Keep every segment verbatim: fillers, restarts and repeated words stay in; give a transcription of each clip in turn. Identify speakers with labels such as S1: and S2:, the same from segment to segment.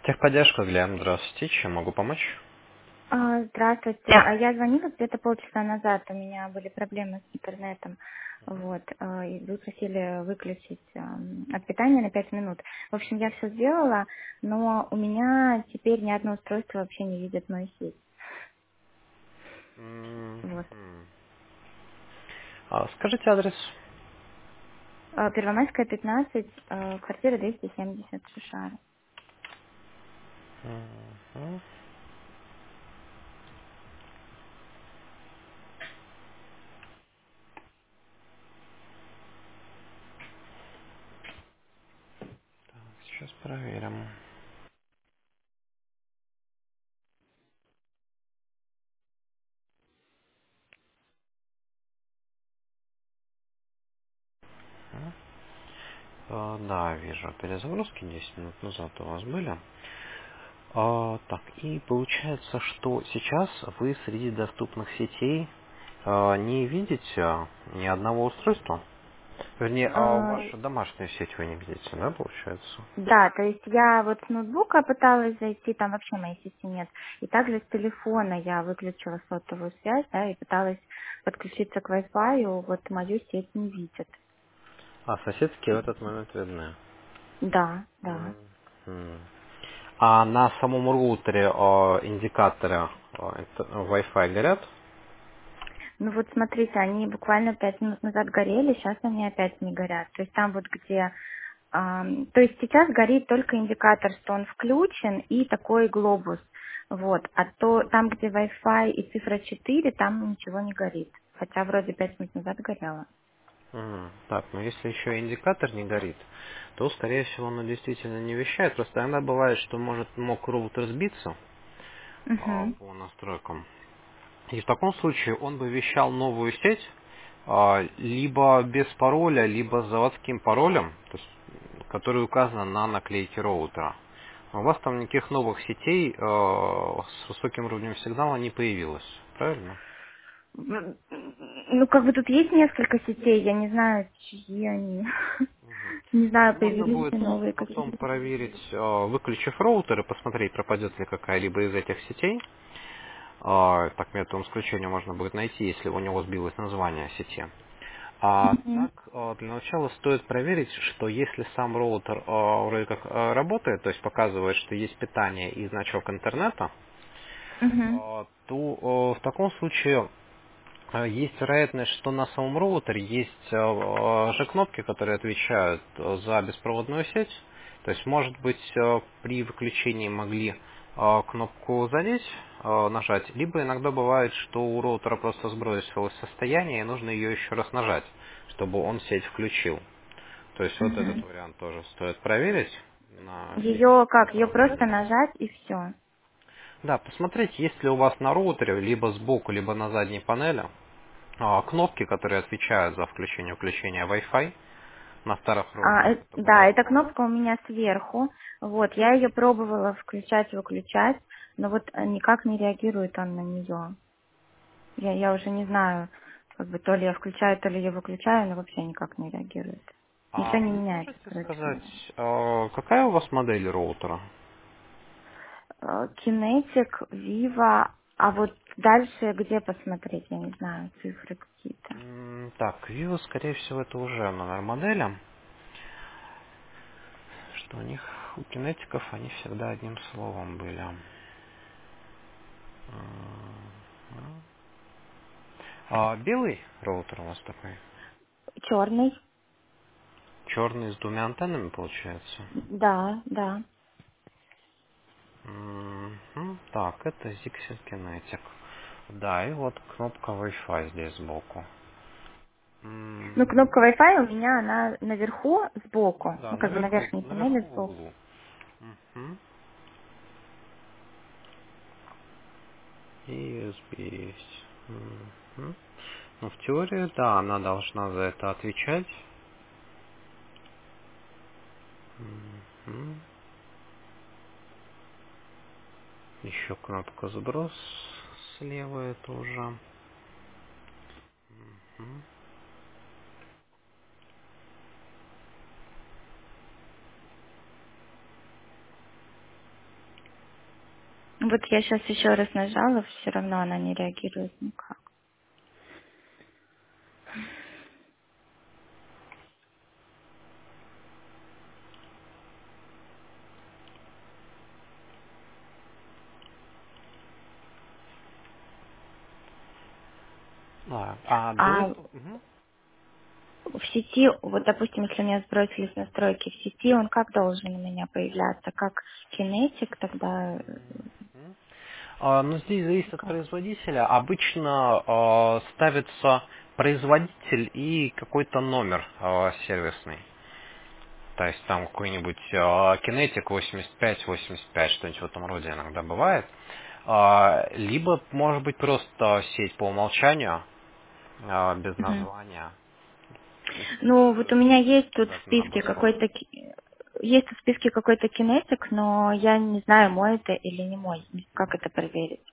S1: Техподдержка, Глеб, здравствуйте, чем могу помочь?
S2: А, Здравствуйте. А Я звонила где-то полчаса назад. У меня были проблемы с интернетом. Вот. а, И вы просили выключить ам, от питания на пять минут. В общем, я все сделала, но у меня теперь ни одно устройство вообще не видит мою сеть.
S1: М,
S2: Вот.
S1: м. А, скажите адрес.
S2: А, Первомайская, пятнадцать, а, квартира двести семьдесят, Шишара.
S1: Мгм. Сейчас проверим. Мгм. А, да, вижу, перезагрузки десять минут назад у вас были. А, так, и получается, что сейчас вы среди доступных сетей а, не видите ни одного устройства? Вернее, а
S2: А,
S1: вашу домашнюю сеть вы не видите, да, получается?
S2: Да, то есть я вот с ноутбука пыталась зайти, там вообще моей сети нет. И также с телефона я выключила сотовую связь, да, и пыталась подключиться к Wi-Fi, вот мою сеть не видит.
S1: А соседки в этот момент видны.
S2: Да, да.
S1: Мгм. А на самом роутере а, индикаторы а, это- Wi-Fi горят?
S2: Ну вот смотрите, они буквально пять минут назад горели, сейчас они опять не горят. То есть там вот где... ам, то есть сейчас горит только индикатор, что он включен, и такой глобус. Вот. А то там, где Wi-Fi и цифра четыре, там ничего не горит. Хотя вроде пять минут назад горело.
S1: Мгм. Так, но если еще индикатор не горит, то, скорее всего, он действительно не вещает. Просто иногда бывает, что может мог роутер сбиться а,
S2: Угу.
S1: по настройкам. И в таком случае он бы вещал новую сеть, а, либо без пароля, либо с заводским паролем, то есть, который указан на наклейке роутера. У вас там никаких новых сетей а, с высоким уровнем сигнала не появилось, правильно?
S2: Ну, как бы тут есть несколько сетей, я не знаю, чьи они.
S1: Мгм.
S2: Не
S1: Ну,
S2: знаю,
S1: можно
S2: появились
S1: будет
S2: ли новые
S1: потом
S2: какие-то.
S1: проверить, а, выключив роутер и посмотреть, пропадет ли какая-либо из этих сетей. А, Так, методом исключения можно будет найти, если у него сбилось название сети. А
S2: Мгм.
S1: так, а, для начала стоит проверить, что если сам роутер а, вроде как а, работает, то есть показывает, что есть питание и значок интернета,
S2: Мгм.
S1: а, то а, в таком случае а, есть вероятность, что на самом роутере есть а, же кнопки, которые отвечают а, за беспроводную сеть. То есть, может быть, а, при выключении могли а, кнопку задеть, а, нажать, либо иногда бывает, что у роутера просто сбросилось состояние, и нужно ее еще раз нажать, чтобы он сеть включил. То есть, вот этот
S2: Мгм.
S1: вариант тоже стоит проверить на
S2: Ее как?
S1: физическом
S2: Ее просто
S1: роутере.
S2: нажать и все.
S1: Да, посмотреть, есть ли у вас на роутере, либо сбоку, либо на задней панели, а, кнопки, которые отвечают за включение-выключение Wi-Fi. На старых
S2: А,
S1: роутерах
S2: э-
S1: это было
S2: да, эта
S1: сложно.
S2: кнопка у меня сверху. Вот, я ее пробовала включать-выключать, но вот э, никак не реагирует он на нее. Я, я уже не знаю, как бы то ли я включаю, то ли я выключаю, но вообще никак не реагирует. Ничего
S1: А
S2: не
S1: вы
S2: меняется,
S1: можете
S2: короче
S1: сказать,
S2: говоря.
S1: а, какая у вас модель роутера?
S2: Э, Кинетик, Вива, а вот дальше где посмотреть, я не знаю, цифры какие-то.
S1: М, Так, Vivo, скорее всего, это уже номер модели. Что у них, у кинетиков, они всегда одним словом были. М, А белый роутер у вас такой?
S2: Черный,
S1: Черный с двумя антеннами, получается?
S2: да, да.
S1: Мгм. Так, это Zixel Kinetic. Да, и вот кнопка Wi-Fi здесь сбоку.
S2: Ну,
S1: М,
S2: кнопка Wi-Fi у меня, она наверху
S1: Ну
S2: сбоку,
S1: да,
S2: ну, как бы на
S1: наверху,
S2: верхней панели
S1: наверху в
S2: сбоку.
S1: углу. Мгм. И ю эс би есть. Мгм. Ну, в теории, да, она должна за это отвечать. Мгм. Еще кнопка сброс слева это уже. Мгм.
S2: Вот я сейчас еще раз нажала, все равно она не реагирует никак.
S1: А, а до
S2: А
S1: этого... Мгм.
S2: в сети, вот, допустим, если у меня сбросились настройки в сети, он как должен у меня появляться? Как кинетик тогда? э,
S1: Мгм. А, ну, здесь зависит от
S2: Как?
S1: производителя. Обычно а, ставится производитель и какой-то номер а, сервисный. То есть там какой-нибудь а, Kinetic восемьдесят пять восемьдесят пять, что-нибудь в этом роде иногда бывает. А, либо, может быть, просто сеть по умолчанию, а, без
S2: Мгм.
S1: названия.
S2: Ну, вот у
S1: Используют
S2: меня есть тут в
S1: обязательно
S2: списке
S1: образцом.
S2: какой-то ки- есть в списке какой-то кинетик, но я не знаю, мой это или не мой. Как это проверить?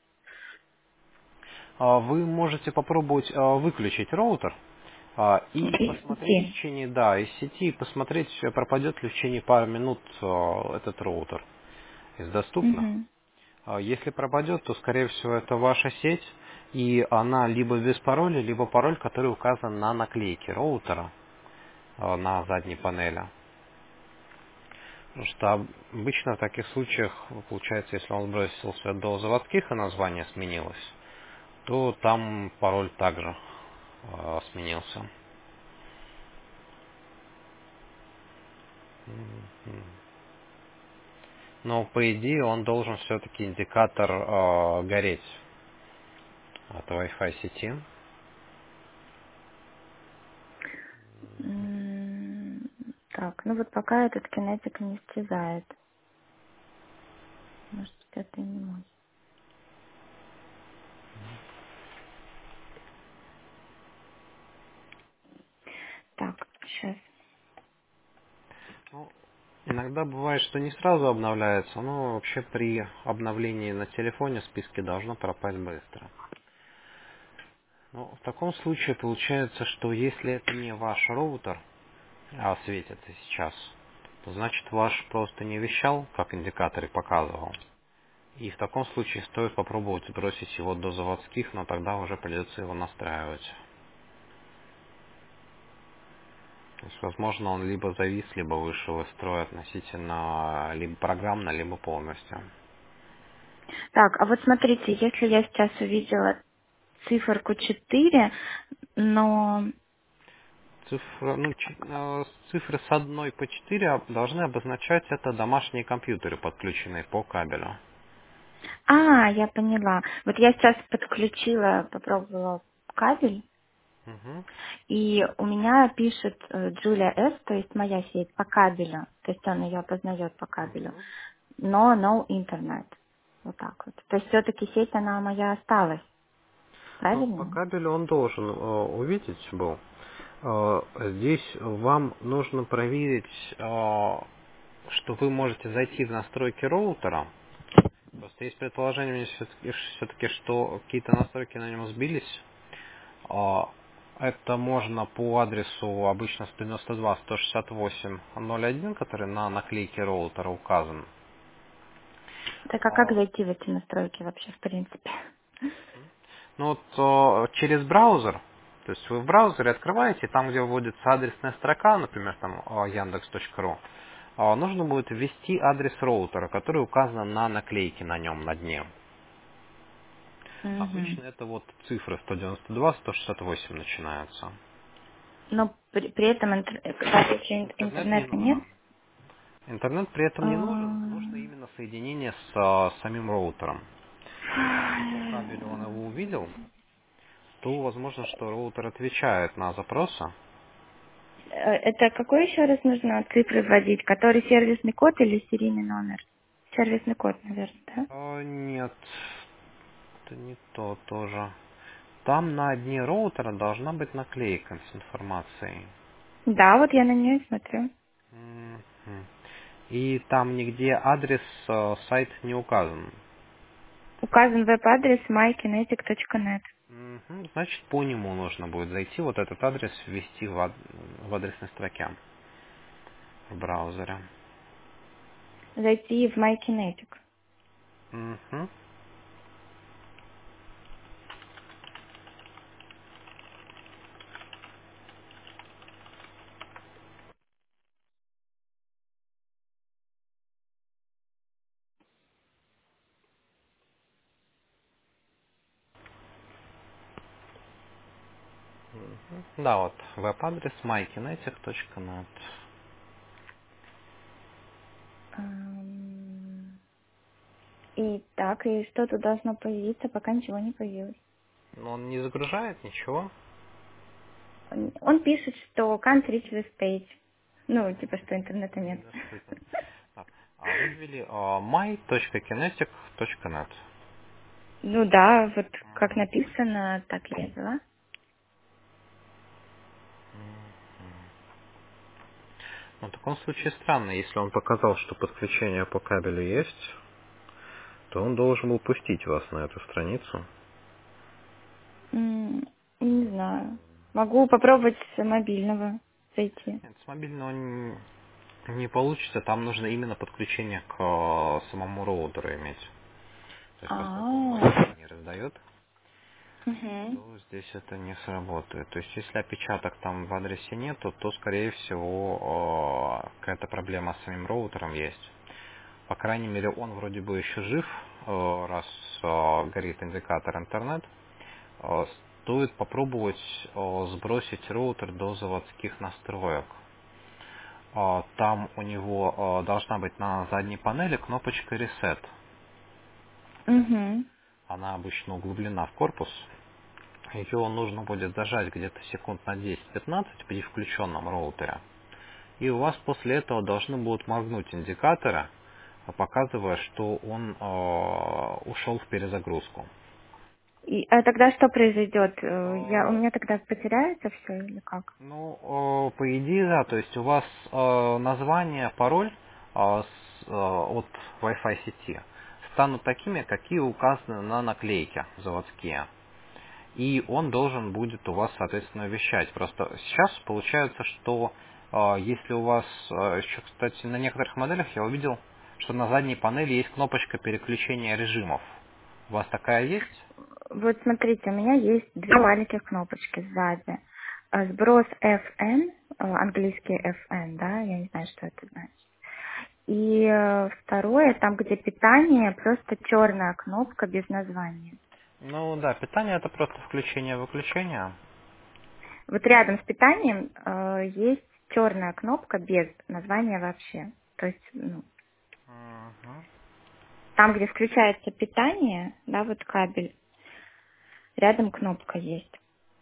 S1: А, Вы можете попробовать а, выключить роутер а, и
S2: Из
S1: посмотреть в
S2: сети.
S1: течение, да, из сети, посмотреть, э, пропадет ли в течение пары минут а, этот роутер из доступных.
S2: Мгм.
S1: А, Если пропадет, то, скорее всего, это ваша сеть, и она либо без пароля, либо пароль, который указан на наклейке роутера а, на задней панели. Потому что обычно в таких случаях, получается, если он сбросился до заводских и название сменилось, то там пароль также а, сменился. Мгм. Но по идее он должен все-таки индикатор э, гореть от Wi-Fi сети.
S2: М, Так, ну вот пока этот кинетик не исчезает. Может быть, это и не мой. Так, сейчас.
S1: Ну, иногда бывает, что не сразу обновляется, но вообще при обновлении на телефоне списки должно пропасть быстро. Но в таком случае получается, что если это не ваш роутер, а светится сейчас, то значит ваш просто не вещал, как индикатор и показывал. И в таком случае стоит попробовать сбросить его до заводских, но тогда уже придется его настраивать. То есть, возможно, он либо завис, либо вышел из строя относительно либо программно, либо полностью.
S2: Так, а вот смотрите, если я сейчас увидела циферку четыре, но...
S1: Цифра, ну, чи- э, цифры с одной по четыре об- должны обозначать это домашние компьютеры, подключенные по кабелю.
S2: А, я поняла. Вот я сейчас подключила, попробовала кабель,
S1: Мгм.
S2: и у меня пишет э, Джулия С, то есть моя сеть по кабелю. То есть он ее опознает по кабелю.
S1: Мгм.
S2: Но no интернет. Вот так вот. То есть все-таки сеть, она моя осталась.
S1: Ну, по
S2: Правильно?
S1: кабелю он должен э, увидеть был. Э, здесь вам нужно проверить, э, что вы можете зайти в настройки роутера. Просто есть предположение у меня все-таки, все-таки, что какие-то настройки на нем сбились. А, Это можно по адресу обычно сто девяносто два сто шестьдесят восемь ноль один, который на наклейке роутера указан.
S2: Так а как
S1: А,
S2: зайти в эти настройки вообще, в принципе?
S1: Ну вот а, через браузер, то есть вы в браузере открываете, и там, где вводится адресная строка, например, там яндекс точка ру, нужно будет ввести адрес роутера, который указан на наклейке на нем, на дне.
S2: Мгм.
S1: Обычно это вот цифры сто девяносто два сто шестьдесят восемь начинаются.
S2: Но при, при этом интер- э, когда если ин-
S1: Интернет не
S2: интернета нет,
S1: нужен. Интернет при этом не нужен, нужно
S2: а,
S1: именно соединение с а, самим роутером. То есть если по кабелю он его увидел, то возможно, что роутер отвечает на запросы.
S2: э, это какой еще раз нужно цифры вводить? Который сервисный код или серийный номер? Сервисный код, наверное, да?
S1: А, нет, это не то тоже. Там на дне роутера должна быть наклейка с информацией.
S2: Да, вот я на нее и смотрю.
S1: Мгм. И там нигде адрес э, сайт не указан.
S2: Указан веб-адрес my kinetic точка net.
S1: Мгм. Значит, по нему нужно будет зайти, вот этот адрес ввести в, ад- в адресной строке в браузере.
S2: Зайти в my kinetic.
S1: Мгм. Мгм. Да, вот веб-адрес mykinetic точка нет.
S2: Ам, И так, и что тут должно появиться, пока ничего не появилось.
S1: Но он не загружает ничего.
S2: Он он пишет, что can't reach this page. Ну, типа, что интернета нет.
S1: Недоступен. Так, а вы ввели а, my точка kinetic точка нет.
S2: Ну да, вот как
S1: Мгм.
S2: написано, так я и взяла.
S1: Ну, в таком случае странно, если он показал, что подключение по кабелю есть, то он должен был пустить вас на эту страницу.
S2: М, Не знаю. Могу попробовать с мобильного зайти.
S1: Нет, с мобильного н- не получится, там нужно именно подключение к э, самому роутеру иметь. То есть поскольку он
S2: А,
S1: Wi-Fi не раздает,
S2: угу.
S1: то здесь это не сработает. То есть если опечаток там в адресе нету, то скорее всего э, какая-то проблема с самим роутером есть. По крайней мере, он вроде бы еще жив, э, раз э, горит индикатор интернет. Э, Стоит попробовать э, сбросить роутер до заводских настроек. Э, Там у него э, должна быть на задней панели кнопочка Reset.
S2: Угу.
S1: Она обычно углублена в корпус. Ее нужно будет зажать где-то секунд на десять-пятнадцать при включенном роутере. И у вас после этого должны будут моргнуть индикаторы, показывая, что он э, ушел в перезагрузку.
S2: И, а тогда что произойдет? Э, Я, у
S1: Э,
S2: меня тогда потеряется все или как?
S1: Ну, э, по идее, да, то есть у вас э, название, пароль э, с, э, от Wi-Fi сети станут такими, какие указаны на наклейке заводские. И он должен будет у вас, соответственно, вещать. Просто сейчас получается, что э, если у вас, э, еще, кстати, на некоторых моделях я увидел, что на задней панели есть кнопочка переключения режимов. У вас такая есть?
S2: Вот смотрите, у меня есть две маленьких кнопочки сзади. Э, Сброс эф эн, э, английский эф эн, да, я не знаю, что это значит. И э, второе, там, где питание, просто черная кнопка без названия.
S1: Ну да, питание это просто включение-выключение.
S2: Вот рядом с питанием э, есть черная кнопка без названия вообще. То есть, ну,
S1: Мгм.
S2: там, где включается питание, да, вот кабель, рядом кнопка есть.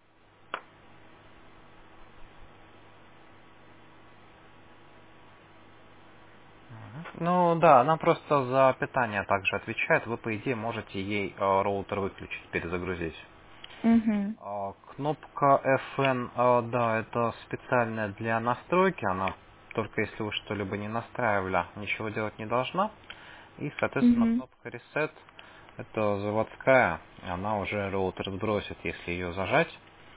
S1: Ну да, она просто за питание также отвечает. Вы, по идее, можете ей э, роутер выключить, перезагрузить.
S2: Угу.
S1: А, Кнопка эф эн, а, да, это специальная для настройки. Она только если вы что-либо не настраивали, ничего делать не должна. И, соответственно,
S2: Угу.
S1: кнопка Reset это заводская. Она уже роутер сбросит, если ее зажать.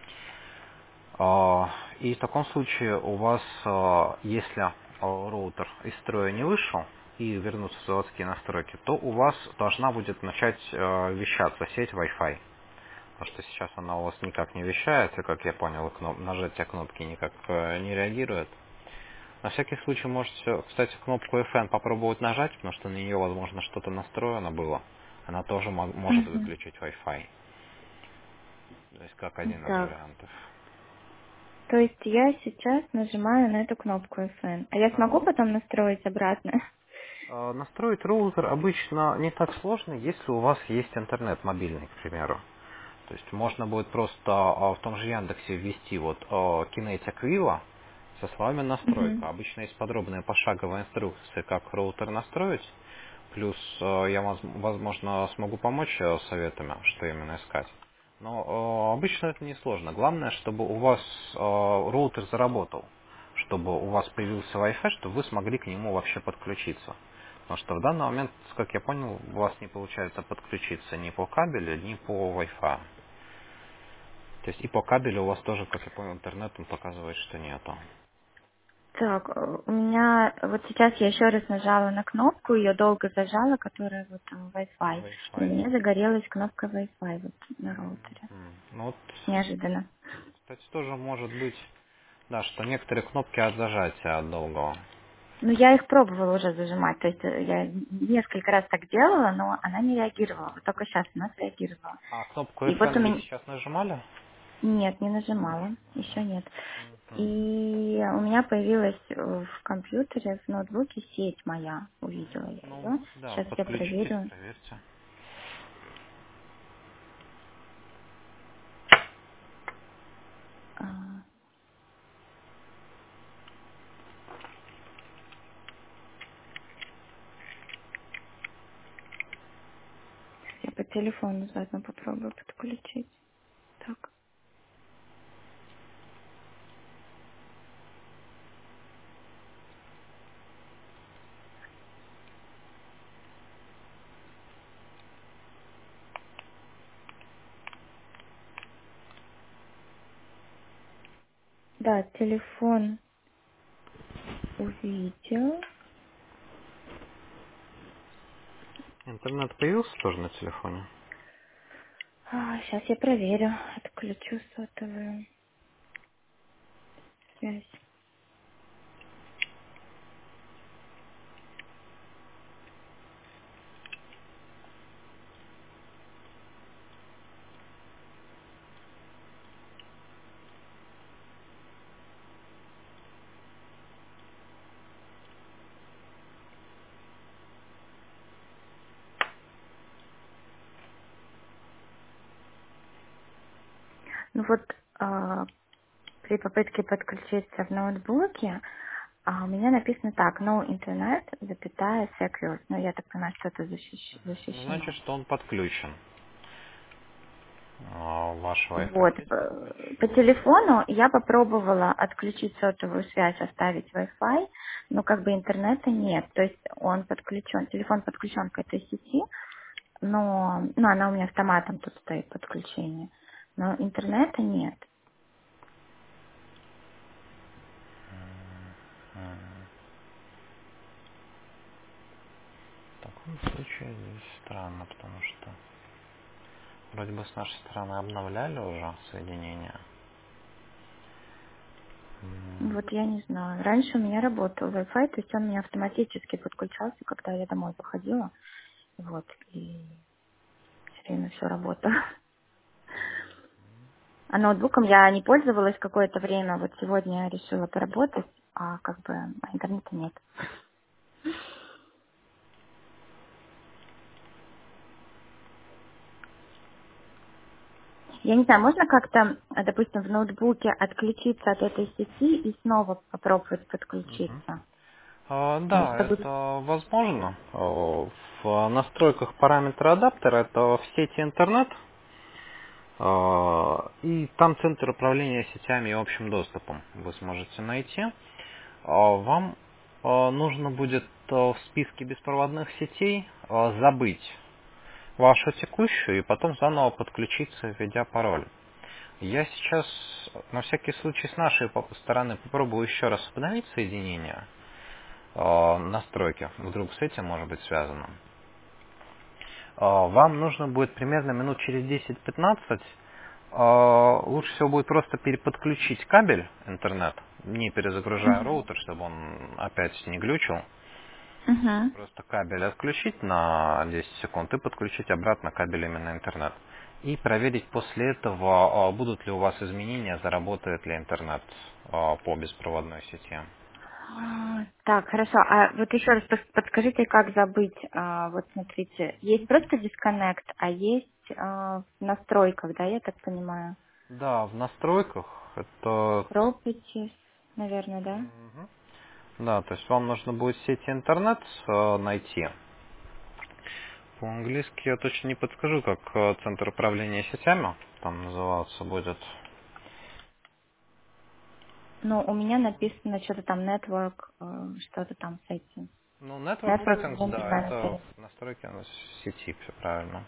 S1: А, И в таком случае у вас, а, если а, роутер из строя не вышел и вернутся в заводские настройки, то у вас должна будет начать а, вещаться сеть Wi-Fi. Потому что сейчас она у вас никак не вещается, как я понял, и кноп- нажатие кнопки никак э, не реагирует. На всякий случай можете, кстати, кнопку эф эн попробовать нажать, потому что на нее, возможно, что-то настроено было. Она тоже мо- может
S2: Угу.
S1: выключить Wi-Fi. То есть как один из
S2: Так,
S1: вариантов.
S2: то есть я сейчас нажимаю на эту кнопку эф эн. А я смогу
S1: Да.
S2: потом настроить обратно?
S1: Э, Настроить роутер обычно не так сложно, если у вас есть интернет мобильный, к примеру. То есть можно будет просто а, в том же Яндексе ввести вот а, Kinetic Vivo со словами
S2: Угу.
S1: настройка. Обычно есть подробная пошаговая инструкция, как роутер настроить. Плюс а, я, воз- возможно, смогу помочь э, советами, что именно искать. Но а, обычно это не сложно. Главное, чтобы у вас а, роутер заработал, чтобы у вас появился Wi-Fi, чтобы вы смогли к нему вообще подключиться. Потому что в данный момент, как я понял, у вас не получается подключиться ни по кабелю, ни по Wi-Fi. То есть и по кабелю у вас тоже, как я понял, интернет он показывает, что нету.
S2: Так, э, у меня вот сейчас я еще раз нажала на кнопку, ее долго зажала, которая вот э, Wi-Fi, и у
S1: Wi-Fi.
S2: меня загорелась кнопка Wi-Fi вот на роутере.
S1: Мгм. Ну вот,
S2: Неожиданно.
S1: кстати, тоже может быть, да, что некоторые кнопки от зажатия от долгого.
S2: Ну, я их пробовала уже зажимать, то есть э, я несколько раз так делала, но она не реагировала. Вот только сейчас она среагировала.
S1: А кнопку
S2: И вот у
S1: эф эм вы
S2: меня...
S1: сейчас нажимали?
S2: Нет, не нажимала, еще нет.
S1: Мгм.
S2: И у меня появилась э, в компьютере, в ноутбуке сеть моя, увидела я
S1: Ну,
S2: ее.
S1: да,
S2: Сейчас я
S1: подключитесь,
S2: проверю.
S1: проверьте.
S2: А, Я по телефону заодно попробую подключить. Так. Да, телефон увидел.
S1: Интернет появился тоже на телефоне?
S2: сейчас я проверю. Отключу сотовую связь. Ну вот а, при попытке подключиться в ноутбуке а, у меня написано так: no internet, запятая secure. Ну, я так понимаю, что это защищ-
S1: Ну, значит,
S2: защищено.
S1: что он подключен. А, Ваш Wi-Fi
S2: Вот.
S1: сеть
S2: э, По
S1: подключена.
S2: телефону я попробовала отключить сотовую связь, оставить Wi-Fi, но как бы интернета нет. То есть он подключен, телефон подключен к этой сети, но ну, она у меня автоматом тут стоит подключение. Но интернета нет.
S1: М. В таком случае здесь странно, потому что вроде бы с нашей стороны обновляли уже соединение. М.
S2: Вот я не знаю. Раньше у меня работал Wi-Fi, то есть он у меня автоматически подключался, когда я домой заходила. Вот. И все время все работало. А ноутбуком я не пользовалась какое-то время. Вот сегодня я решила поработать, а как бы а интернета нет. Я не знаю, можно как-то, э, допустим, в ноутбуке отключиться от этой сети и снова попробовать
S1: Мгм.
S2: подключиться?
S1: А,
S2: Может,
S1: Да,
S2: это будет...
S1: это возможно. А, В настройках параметра адаптера это в сети интернет. А, И там центр управления сетями и общим доступом вы сможете найти. А, Вам а, нужно будет а, в списке беспроводных сетей а, забыть вашу текущую и потом заново подключиться, введя пароль. Я сейчас на всякий случай с нашей поп- стороны попробую еще раз обновить соединение, а, настройки. Вдруг с этим может быть связано. А, Вам нужно будет примерно минут через десять-пятнадцать. а, Лучше всего будет просто переподключить кабель интернет, не перезагружая
S2: Угу.
S1: роутер, чтобы он опять не глючил.
S2: Угу.
S1: Просто кабель отключить на десять секунд и подключить обратно кабель именно интернет. И проверить после этого, а, будут ли у вас изменения, заработает ли интернет а, по беспроводной сети.
S2: А, Так, хорошо. А вот еще раз пос- подскажите, как забыть? А, вот смотрите, есть просто дисконнект, а есть а, в настройках, да, я так понимаю?
S1: Да, в настройках это...
S2: Properties, наверное, да?
S1: Мгм. Да, то есть вам нужно будет сеть интернет э, найти. По-английски я точно не подскажу, как э, центр управления сетями там называться будет.
S2: Ну, у меня написано что-то там network, э, что-то там с этим.
S1: Ну, Network
S2: Network
S1: Settings,
S2: Identity
S1: да, это
S2: Manager.
S1: настройки у нас сети, все правильно.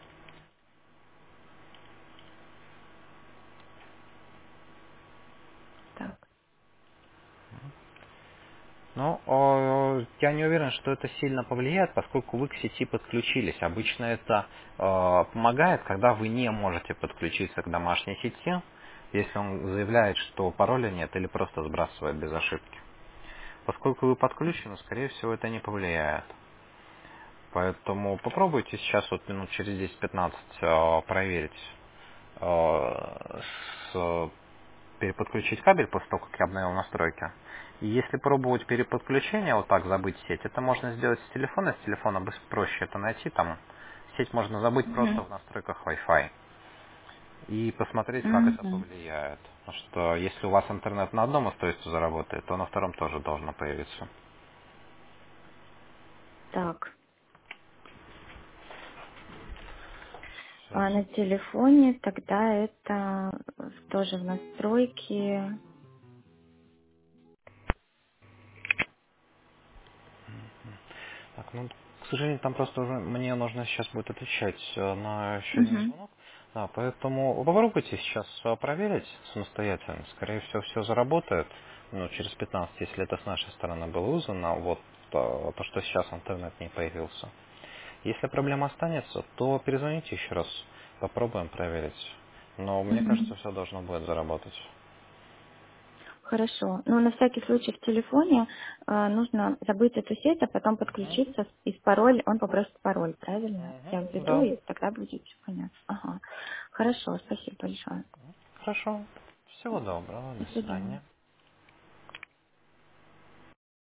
S2: Так.
S1: Ну, э, я не уверен, что это сильно повлияет, поскольку вы к сети подключились. Обычно это э, помогает, когда вы не можете подключиться к домашней сети, если он заявляет, что пароля нет или просто сбрасывает без ошибки. Поскольку вы подключены, скорее всего, это не повлияет. Поэтому попробуйте сейчас вот минут через десять-пятнадцать э, проверить, э, с- переподключить кабель после того, как я обновил настройки. И если пробовать переподключение, вот так забыть сеть, это можно сделать с телефона, с телефона быс- проще это найти, там сеть можно забыть просто
S2: Мгм.
S1: в настройках Wi-Fi и посмотреть, как это
S2: Мгм.
S1: повлияет. Потому что если у вас интернет на одном устройстве заработает, то на втором тоже должно появиться.
S2: Так,
S1: Сейчас.
S2: а на телефоне тогда это тоже в настройки.
S1: Так, ну, к сожалению, там просто уже мне нужно сейчас будет отвечать э, на еще один
S2: Мгм.
S1: звонок. Да, поэтому попробуйте сейчас э, проверить самостоятельно. Скорее всего, все заработает. Ну, через пятнадцать, если это с нашей стороны было вызвано, вот то, то, что сейчас интернет не появился. Если проблема останется, то перезвоните еще раз. Попробуем проверить. Но мне
S2: Мгм.
S1: кажется, все должно будет заработать.
S2: Хорошо. Ну, на всякий случай в телефоне э, нужно забыть эту сеть, а потом
S1: Мгм.
S2: подключиться и с пароль, он попросит пароль, правильно? Я
S1: Мгм.
S2: введу,
S1: Да.
S2: и тогда будет все понятно. Ага. Хорошо, спасибо большое.
S1: Хорошо. Всего доброго.
S2: До
S1: До
S2: свидания.
S1: свидания.